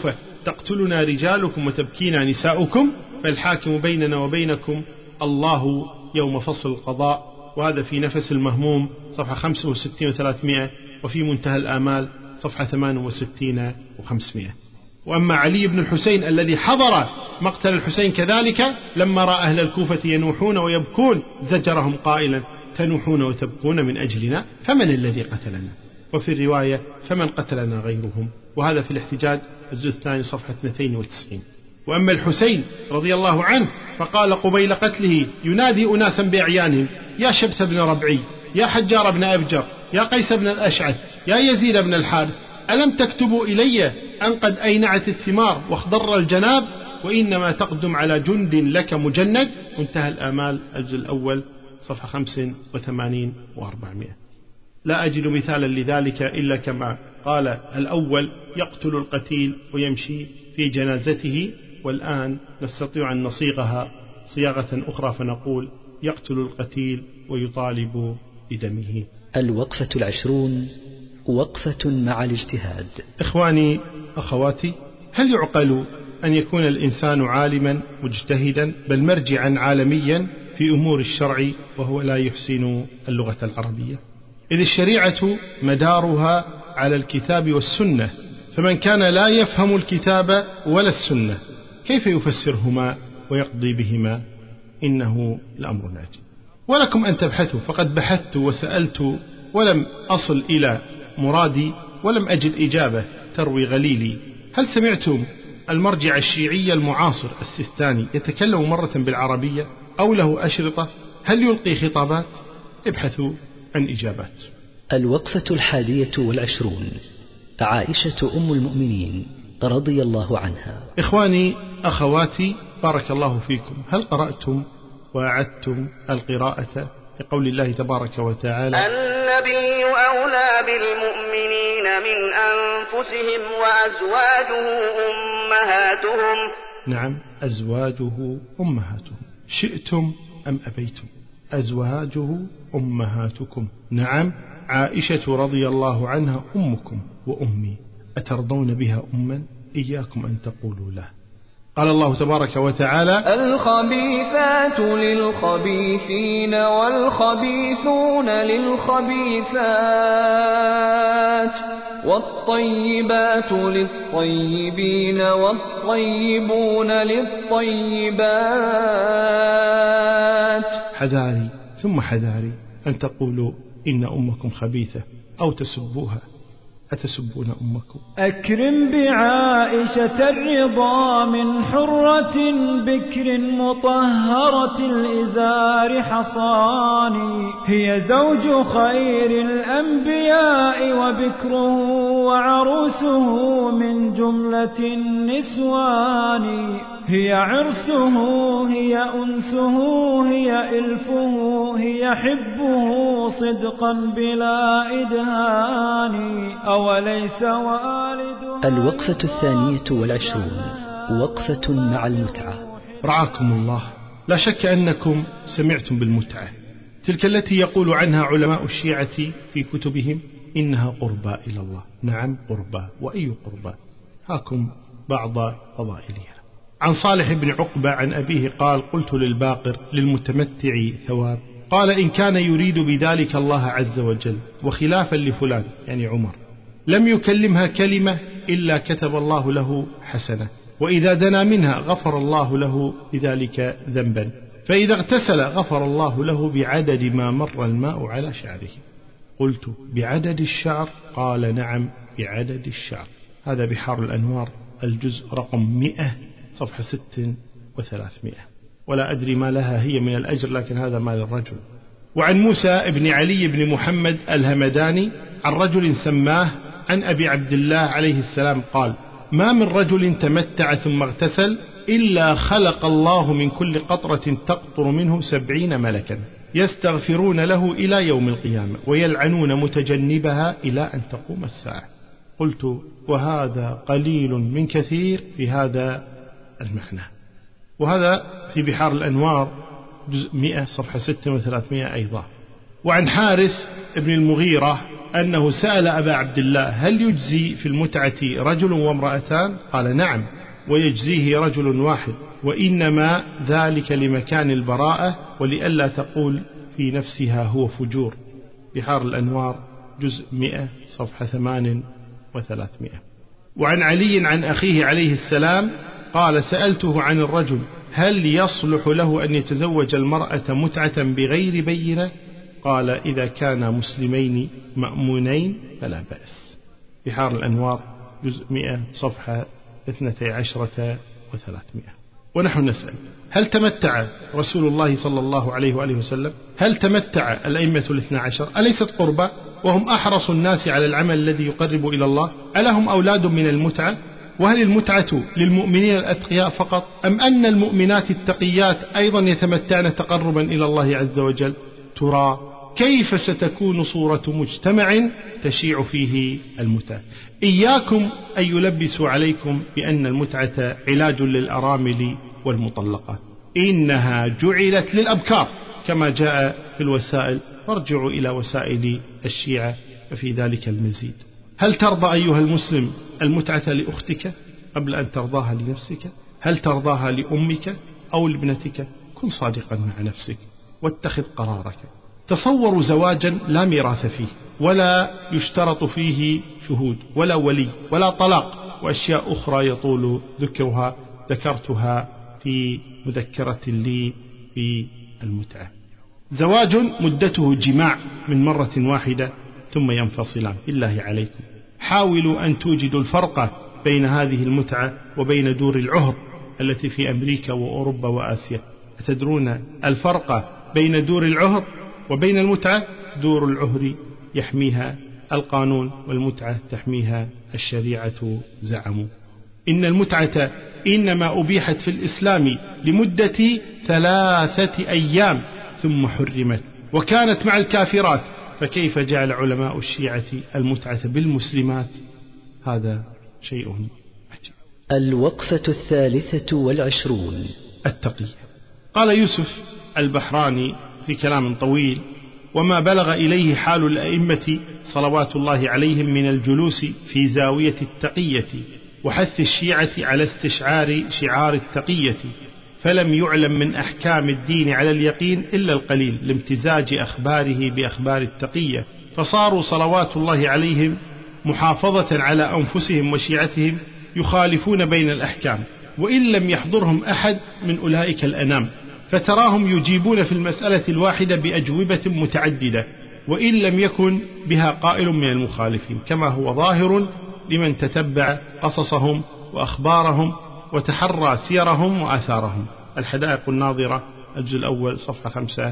تقتلنا رجالكم وتبكينا نساؤكم فالحاكم بيننا وبينكم الله يوم فصل القضاء. وهذا في نفس المهموم صفحة 65 و300، وفي منتهى الآمال صفحة 68 و500. وأما علي بن الحسين الذي حضر مقتل الحسين كذلك لما رأى أهل الكوفة ينوحون ويبكون زجرهم قائلا تنوحون وتبكون من أجلنا فمن الذي قتلنا؟ وفي الرواية فمن قتلنا غيرهم. وهذا في الاحتجاج الجزء الثاني صفحة 92. وأما الحسين رضي الله عنه فقال قبيل قتله ينادي أناسا بأعيانهم يا شبث بن ربعي، يا حجار بن أبجر، يا قيس بن الأشعث، يا يزيد بن الحارث، ألم تكتبوا إلي أن قد أينعت الثمار واخضر الجناب وإنما تقدم على جند لك مجند. منتهى الآمال الجزء الأول صفحة 85 و400. لا أجد مثالا لذلك إلا كما قال الأول يقتل القتيل ويمشي في جنازته، والآن نستطيع أن نصيغها صياغة أخرى فنقول يقتل القتيل ويطالب بدمه. الوقفة 20 وقفة مع الاجتهاد. إخواني أخواتي، هل يعقل أن يكون الإنسان عالما مجتهدا بل مرجعا عالميا في أمور الشرع وهو لا يحسن اللغة العربية؟ إذ الشريعة مدارها على الكتاب والسنة، فمن كان لا يفهم الكتاب ولا السنة كيف يفسرهما ويقضي بهما؟ إنه الأمر ناجي. ولكم أن تبحثوا، فقد بحثت وسألت ولم أصل إلى مرادي ولم أجد إجابة تروي غليلي. هل سمعتم المرجع الشيعي المعاصر السيستاني يتكلم مرة بالعربية أو له أشرطة؟ هل يلقي خطابات؟ ابحثوا عن إجابات. الوقفة 21 عائشة أم المؤمنين رضي الله عنها. إخواني أخواتي بارك الله فيكم، هل قرأتم وأعدتم القراءة لقول الله تبارك وتعالى النبي أولى بالمؤمنين من أنفسهم وأزواجه أمهاتهم. نعم، أزواجه أمهاتهم، شئتم أم أبيتم، أزواجه أمهاتكم. نعم، عائشة رضي الله عنها أمكم وأمي، أترضون بها أما؟ إياكم أن تقولوا لا. قال الله تبارك وتعالى الخبيثات للخبيثين والخبيثون للخبيثات والطيبات للطيبين والطيبون للطيبات. حذاري ثم حذاري أن تقولوا إن أمكم خبيثة أو تسبوها. أتسبون أمكم؟ أكرم بعائشة الرضا من حرة بكر مطهرة الإزار حصاني، هي زوج خير الأنبياء وبكره وعروسه من جملة النسوان، هي عرسه هي أنسه هي إلفه هي حبه صدقا بلا إدهان، أوليس والد. الوقفة 22 وقفة مع المتعة. رعاكم الله، لا شك أنكم سمعتم بالمتعة، تلك التي يقول عنها علماء الشيعة في كتبهم إنها قربى إلى الله. نعم قربى، وأي قربى؟ هاكم بعض فضائلها. عن صالح بن عقبة عن أبيه قال قلت للباقر للمتمتع ثواب، قال إن كان يريد بذلك الله عز وجل وخلافا لفلان يعني عمر لم يكلمها كلمة إلا كتب الله له حسنة، وإذا دنا منها غفر الله له بذلك ذنبا، فإذا اغتسل غفر الله له بعدد ما مر الماء على شعره. قلت بعدد الشعر؟ قال نعم بعدد الشعر. هذا بحار الأنوار الجزء رقم 100 صفحة 6 و300. ولا أدري ما لها هي من الأجر، لكن هذا ما للرجل. وعن موسى بن علي بن محمد الهمداني عن رجل سماه عن أبي عبد الله عليه السلام قال ما من رجل تمتع ثم اغتسل إلا خلق الله من كل قطرة تقطر منه 70 ملكا يستغفرون له إلى يوم القيامة ويلعنون متجنبها إلى أن تقوم الساعة. قلت وهذا قليل من كثير في هذا المعنى. وهذا في بحار الأنوار جزء 100 صفحة 6 و300 أيضا. وعن حارث ابن المغيرة أنه سأل أبا عبد الله هل يجزي في المتعة رجل وامرأتان؟ قال نعم، ويجزيه رجل واحد، وإنما ذلك لمكان البراءة ولئلا تقول في نفسها هو فجور. بحار الأنوار جزء 100 صفحة 3800. وعن علي عن أخيه عليه السلام قال سألته عن الرجل هل يصلح له أن يتزوج المرأة متعة بغير بينة؟ قال إذا كانا مسلمين مأمونين فلا بأس. بحار الأنوار جزء 100 صفحة 12,300. ونحن نسأل هل تمتع رسول الله صلى الله عليه وآله وسلم؟ هل تمتع الأئمة 12؟ أليست قربة وهم أحرص الناس على العمل الذي يقرب إلى الله؟ ألهم أولاد من المتعة؟ وهل المتعة للمؤمنين الأتقياء فقط أم أن المؤمنات التقيات أيضا يتمتعن تقربا إلى الله عز وجل؟ ترى كيف ستكون صورة مجتمع تشيع فيه المتعة؟ إياكم أن يلبسوا عليكم بأن المتعة علاج للأرامل والمطلقة، إنها جعلت للأبكار كما جاء في الوسائل، فارجعوا إلى وسائل الشيعة ففي ذلك المزيد. هل ترضى أيها المسلم المتعة لأختك قبل أن ترضاها لنفسك؟ هل ترضاها لأمك أو لابنتك؟ كن صادقا مع نفسك واتخذ قرارك. تصوروا زواجا لا ميراث فيه ولا يشترط فيه شهود ولا ولي ولا طلاق وأشياء أخرى يطول ذكرها ذكرتها في مذكرة لي في المتعة. زواج مدته جماع من مرة واحدة ثم ينفصلان. بالله عليكم حاولوا أن توجدوا الفرق بين هذه المتعة وبين دور العهر التي في أمريكا وأوروبا وآسيا. أتدرون الفرق بين دور العهر وبين المتعة؟ دور العهر يحميها القانون والمتعة تحميها الشريعة. زعموا إن المتعة إنما أبيحت في الإسلام لمدة 3 أيام ثم حرمت وكانت مع الكافرات، فكيف جعل علماء الشيعة المتعة بالمسلمات؟ هذا شيء عجيب. الوقفة 23. التقية. قال يوسف البحراني في كلام طويل: وما بلغ إليه حال الأئمة صلوات الله عليهم من الجلوس في زاوية التقية وحث الشيعة على استشعار شعار التقية، فلم يعلم من أحكام الدين على اليقين إلا القليل لامتزاج أخباره بأخبار التقية، فصاروا صلوات الله عليهم محافظة على أنفسهم وشيعتهم يخالفون بين الأحكام وإن لم يحضرهم أحد من أولئك الأنام، فتراهم يجيبون في المسألة الواحدة بأجوبة متعددة وإن لم يكن بها قائل من المخالفين، كما هو ظاهر لمن تتبع قصصهم وأخبارهم وتحرى سيرهم وآثارهم. الحدائق الناظرة الجزء الأول صفحة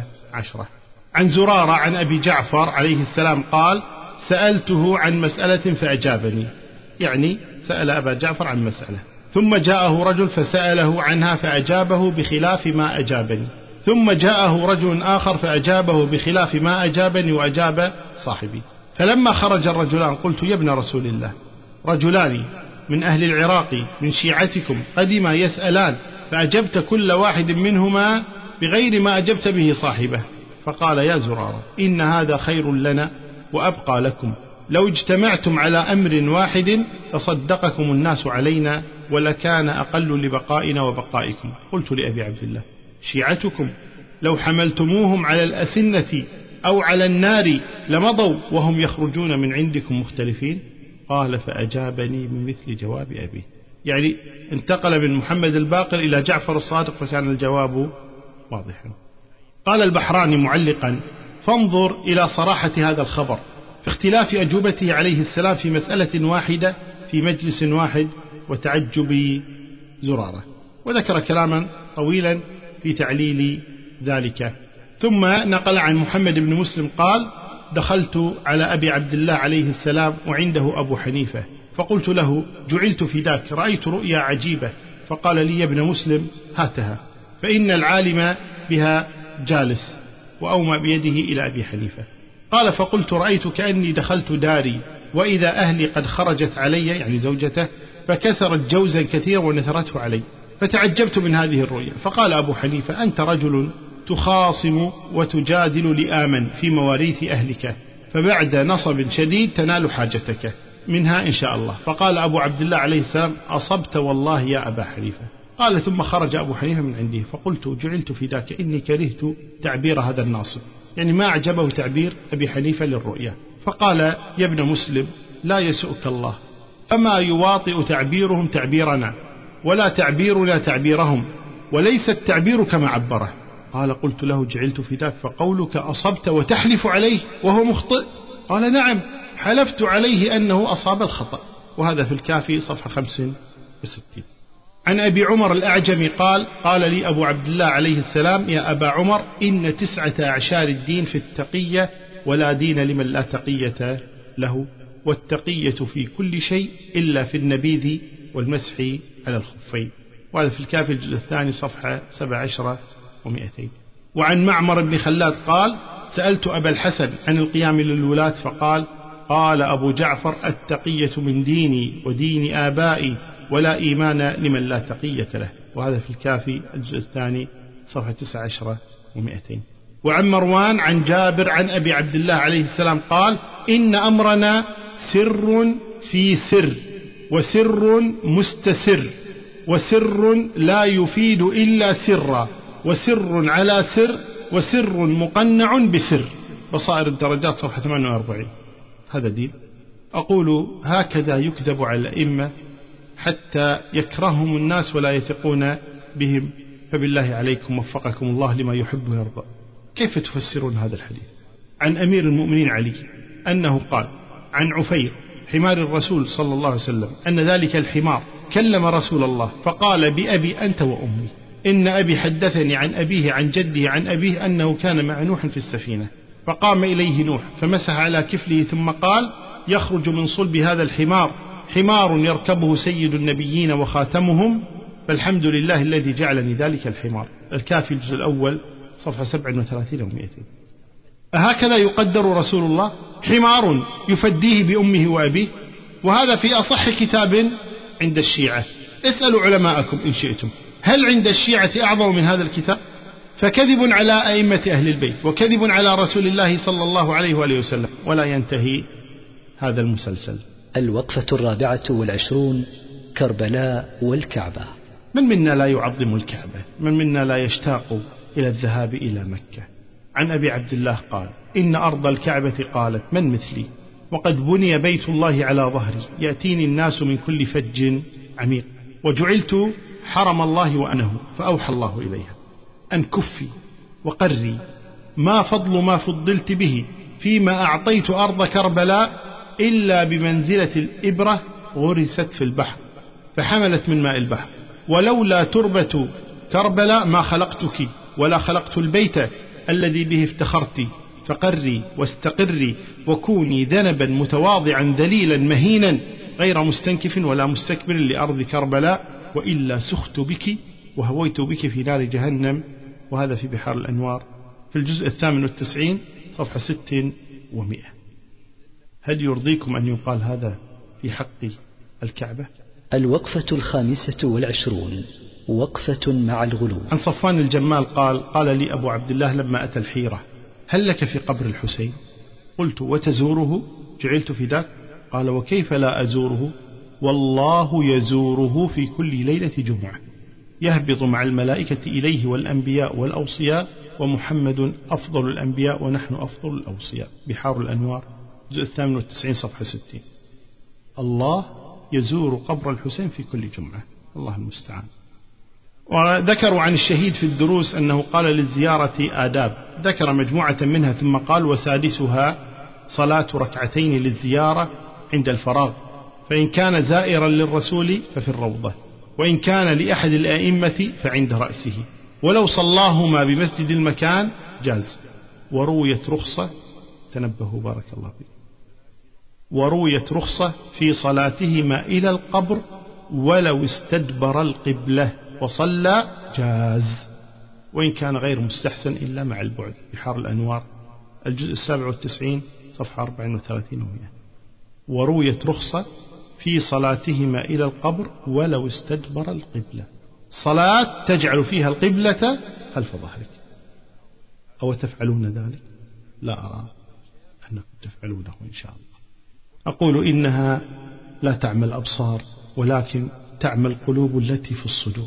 15. عن زرارة عن أبي جعفر عليه السلام قال: سألته عن مسألة فأجابني، يعني سأل أبا جعفر عن مسألة، ثم جاءه رجل فسأله عنها فأجابه بخلاف ما أجابني، ثم جاءه رجل آخر فأجابه بخلاف ما أجابني وأجاب صاحبي. فلما خرج الرجلان قلت: يا ابن رسول الله، رجلان من أهل العراق من شيعتكم قدما يسألان فأجبت كل واحد منهما بغير ما أجبت به صاحبه. فقال: يا زرارة، إن هذا خير لنا وأبقى لكم، لو اجتمعتم على أمر واحد تصدقكم الناس علينا ولكان أقل لبقائنا وبقائكم. قلت لأبي عبد الله: شيعتكم لو حملتموهم على الأسنة أو على النار لمضوا وهم يخرجون من عندكم مختلفين؟ قال: فأجابني بمثل جواب أبي، يعني انتقل من محمد الباقر إلى جعفر الصادق فكان الجواب واضحا. قال البحراني معلقا: فانظر إلى صراحة هذا الخبر في اختلاف أجوبته عليه السلام في مسألة واحدة في مجلس واحد وتعجب زرارة. وذكر كلاما طويلا في تعليل ذلك، ثم نقل عن محمد بن مسلم قال: دخلت على أبي عبد الله عليه السلام وعنده أبو حنيفة فقلت له: جعلت فداك، رأيت رؤيا عجيبة. فقال لي: يا ابن مسلم، هاتها، فإن العالم بها جالس، وأومى بيده إلى أبي حنيفة. قال: فقلت: رأيت كأني دخلت داري وإذا أهلي قد خرجت علي، يعني زوجته، فكسرت جوزا كثيرا ونثرته علي، فتعجبت من هذه الرؤيا. فقال أبو حنيفة: أنت رجل تخاصم وتجادل لآمن في مواريث أهلك، فبعد نصب شديد تنال حاجتك منها إن شاء الله. فقال أبو عبد الله عليه السلام: أصبت والله يا أبا حنيفة. قال: ثم خرج أبو حنيفة من عنده، فقلت: جعلت فداك إني كرهت تعبير هذا الناصب، يعني ما أعجبه تعبير أبي حنيفة للرؤيا. فقال: يا ابن مسلم، لا يسؤك الله، فما يواطئ تعبيرهم تعبيرنا ولا تعبيرنا تعبيرهم، وليس التعبير كما عبره. قال: قلت له: جعلت فداك، فقولك أصبت وتحلف عليه وهو مخطئ؟ قال: نعم، حلفت عليه أنه أصاب الخطأ. وهذا في الكافي صفحة 65. عن أبي عمر الأعجمي قال: قال لي أبو عبد الله عليه السلام: يا أبا عمر، إن 9 أعشار الدين في التقية، ولا دين لمن لا تقية له، والتقية في كل شيء إلا في النبيذ والمسح على الخفين. وهذا في الكافي الجزء الثاني صفحة 17 و200. وعن معمر بن خلاد قال: سألت أبا الحسن عن القيام للولاة، فقال: قال أبو جعفر: التقية من ديني ودين آبائي، ولا إيمان لمن لا تقية له. وهذا في الكافي الجزء الثاني صفحة 19 و200. وعن مروان عن جابر عن أبي عبد الله عليه السلام قال: إن أمرنا سر في سر، وسر مستسر، وسر لا يفيد إلا سرا، وسر على سر، وسر مقنع بسر. بصائر الدرجات صفحة 48. هذا دين. أقول: هكذا يكذب على الأئمة حتى يكرههم الناس ولا يثقون بهم، فبالله عليكم وفقكم الله لما يحب ويرضى. كيف تفسرون هذا الحديث؟ عن أمير المؤمنين علي أنه قال عن عفير حمار الرسول صلى الله عليه وسلم أن ذلك الحمار كلم رسول الله فقال: بأبي أنت وأمي، إن أبي حدثني عن أبيه عن جده عن أبيه أنه كان مع نوح في السفينة، فقام إليه نوح فمسح على كفله ثم قال: يخرج من صلب هذا الحمار حمار يركبه سيد النبيين وخاتمهم، فالحمد لله الذي جعلني ذلك الحمار. الكافي الجزء الأول صفحة 37 و200. أهكذا يقدر رسول الله؟ حمار يفديه بأمه وأبيه؟ وهذا في أصح كتاب عند الشيعة. اسألوا علماءكم إن شئتم، هل عند الشيعة أعظم من هذا الكتاب؟ فكذب على أئمة أهل البيت، وكذب على رسول الله صلى الله عليه وآله وسلم، ولا ينتهي هذا المسلسل. الوقفة 24: كربلاء والكعبة. من منا لا يعظم الكعبة؟ من منا لا يشتاق إلى الذهاب إلى مكة؟ عن أبي عبد الله قال: إن أرض الكعبة قالت: من مثلي؟ وقد بني بيت الله على ظهري، يأتيني الناس من كل فج عميق، وجعلت حرم الله وأنه، فأوحى الله إليها أن كفي وقري، ما فضل ما فضلت به فيما أعطيت أرض كربلاء إلا بمنزلة الإبرة غرست في البحر فحملت من ماء البحر، ولولا تربة كربلاء ما خلقتك ولا خلقت البيت الذي به افتخرت، فقري واستقري وكوني ذنبا متواضعا ذليلا مهينا غير مستنكف ولا مستكبر لأرض كربلاء، وإلا سخت بك وهويت بك في نار جهنم. وهذا في بحار الأنوار في الجزء 98 صفحة 6 و100. هل يرضيكم أن يقال هذا في حق الكعبة؟ الوقفة 25: وقفة مع الغلو. عن صفوان الجمال قال: قال لي أبو عبد الله لما أتى الحيرة: هل لك في قبر الحسين؟ قلت: وتزوره؟ جعلت فداك. قال: وكيف لا أزوره؟ والله يزوره في كل ليلة جمعة، يهبط مع الملائكة إليه والأنبياء والأوصياء، ومحمد أفضل الأنبياء ونحن أفضل الأوصياء. بحار الأنوار الجزء 98 صفحة 60. الله يزور قبر الحسين في كل جمعة، الله المستعان. وذكروا عن الشهيد في الدروس أنه قال للزيارة آداب، ذكر مجموعة منها ثم قال: وسادسها صلاة ركعتين للزيارة عند الفراغ، فإن كان زائرا للرسول ففي الروضة، وإن كان لأحد الأئمة فعند رأسه، ولو صلاهما بمسجد المكان جاز. ورويت رخصة، تنبهوا بارك الله فيك، ورويت رخصة في صلاتهما إلى القبر ولو استدبر القبلة وصلى جاز، وإن كان غير مستحسن إلا مع البعد. بحار الأنوار الجزء 97 صفحة 34 و100. ورويت رخصة في صلاتهما إلى القبر ولو استدبر القبلة، صلاة تجعل فيها القبلة خلف ظهرك. أو تفعلون ذلك؟ لا أرى. أنكم تفعلونه إن شاء الله. أقول إنها لا تعمى الأبصار ولكن تعمى القلوب التي في الصدور.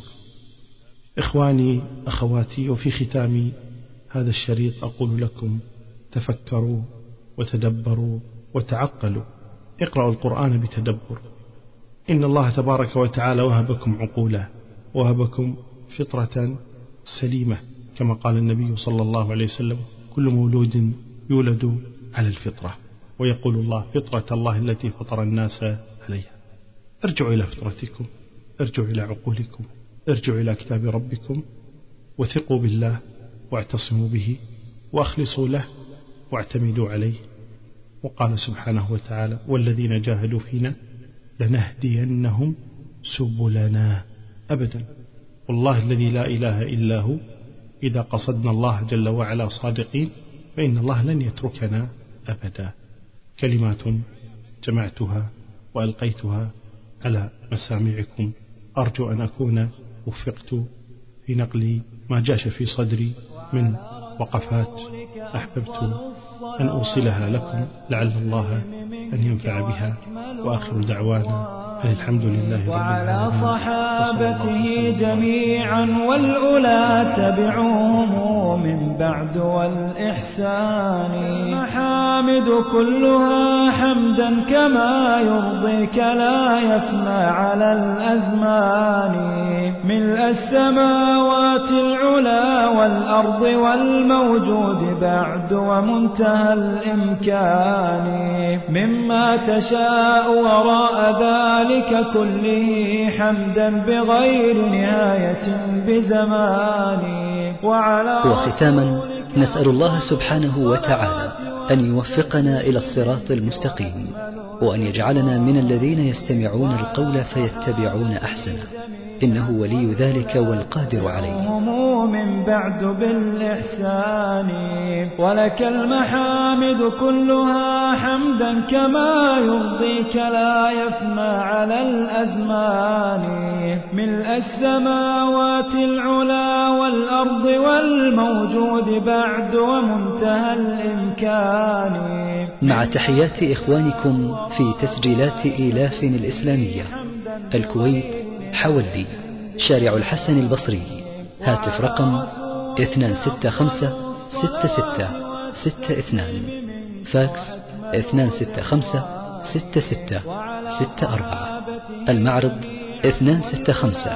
إخواني أخواتي، وفي ختام هذا الشريط أقول لكم تفكروا وتدبروا وتعقلوا، اقرأوا القرآن بتدبر. إن الله تبارك وتعالى وهبكم عقولا، وهبكم فطرة سليمة، كما قال النبي صلى الله عليه وسلم: كل مولود يولد على الفطرة. ويقول الله: فطرة الله التي فطر الناس عليها. ارجعوا إلى فطرتكم، ارجعوا إلى عقولكم، ارجعوا إلى كتاب ربكم، وثقوا بالله واعتصموا به وأخلصوا له واعتمدوا عليه. وقال سبحانه وتعالى: والذين جاهدوا فينا لنهدينهم سبلنا. أبدا، والله الذي لا إله إلا هو، إذا قصدنا الله جل وعلا صادقين فإن الله لن يتركنا أبدا. كلمات جمعتها وألقيتها على مسامعكم، أرجو أن أكون وفقت في نقل ما جاش في صدري من وقفات أحببت أن أوصلها لكم، لعل الله أن ينفع بها. وآخر دعوانا أن الحمد لله رب العالمين. وعلى صحابته جميعا والأولى تبعوهم من بعد والإحسان. المحامد كلها حمدا كما يرضيك لا يفنى على الأزمان. ملء السماوات العلا والأرض والموجود بعد ومنتهى الإمكان. مما تشاء وراء ذلك كله حمدا بغير نهاية بزمان. وختاما نسأل الله سبحانه وتعالى أن يوفقنا إلى الصراط المستقيم، وأن يجعلنا من الذين يستمعون القول فيتبعون أحسنه، إنه ولي ذلك والقادر عليه. من بعد بالإحسان. ولك المحامد كلها حمدا كما يرضيك لا يفنى على الأزمان. ملء السماوات العلا والأرض والموجود بعد ومنتهى الإمكان. مع تحيات إخوانكم في تسجيلات إيلاف الإسلامية، الكويت، حولي، شارع الحسن البصري، هاتف رقم 265 66 62، فاكس 265 66 64. المعرض 265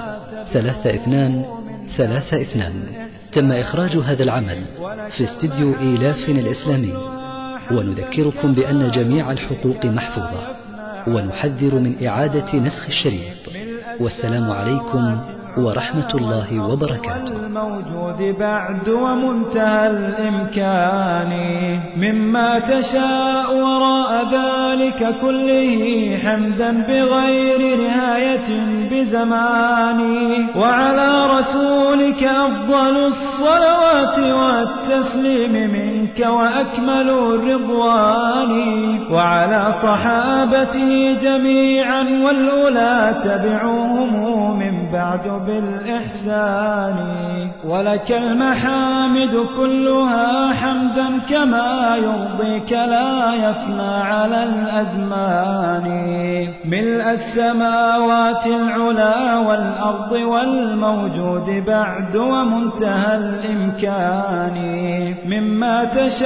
32 32. تم إخراج هذا العمل في استديو إيلاف الإسلامي. ونذكركم بأن جميع الحقوق محفوظة، ونحذر من إعادة نسخ الشريط. والسلام عليكم ورحمة الله وبركاته. الموجود بعد ومنتهى الإمكان. مما تشاء وراء ذلك كله حمدا بغير نهاية بزمان. وعلى رسولك أفضل الصلوات والتسليم منك وأكمل الرضوان. وعلى صحابته جميعا والأولى تبعوهم من بعد بالإحسان. ولك المحامد كلها حمدا كما يرضيك لا يفنى على الأزمان. ملء السماوات العلا والأرض والموجود بعد ومنتهى الإمكان. مما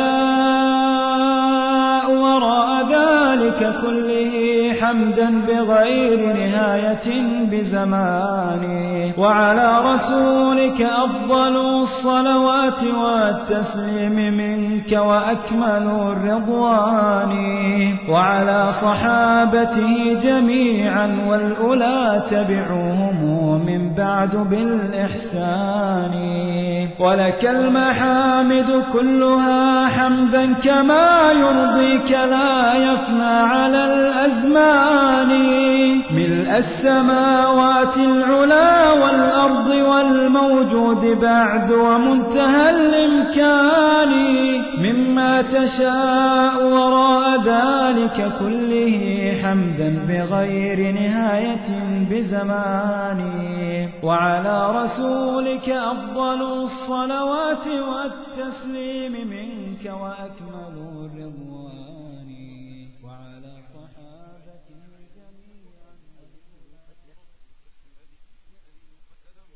تشاء وراء ذلك كله حمدا بغير نهاية بزمان. وعلى رسولك أفضل الصلوات والتسليم منك وأكمل الرضوان. وعلى صحابته جميعا والأولى تبعوهم من بعد بالإحسان. ولك المحامد كلها حمدا كما يرضيك لا يفنى على الأزمان. ملء السماوات العلا والأرض والموجود بعد ومنتهى الإمكان. مما تشاء وراء ذلك ذلك كله حمدا بغير نهاية بزماني وعلى رسولك أفضل الصلوات والتسليم منك وأكمل الرضوان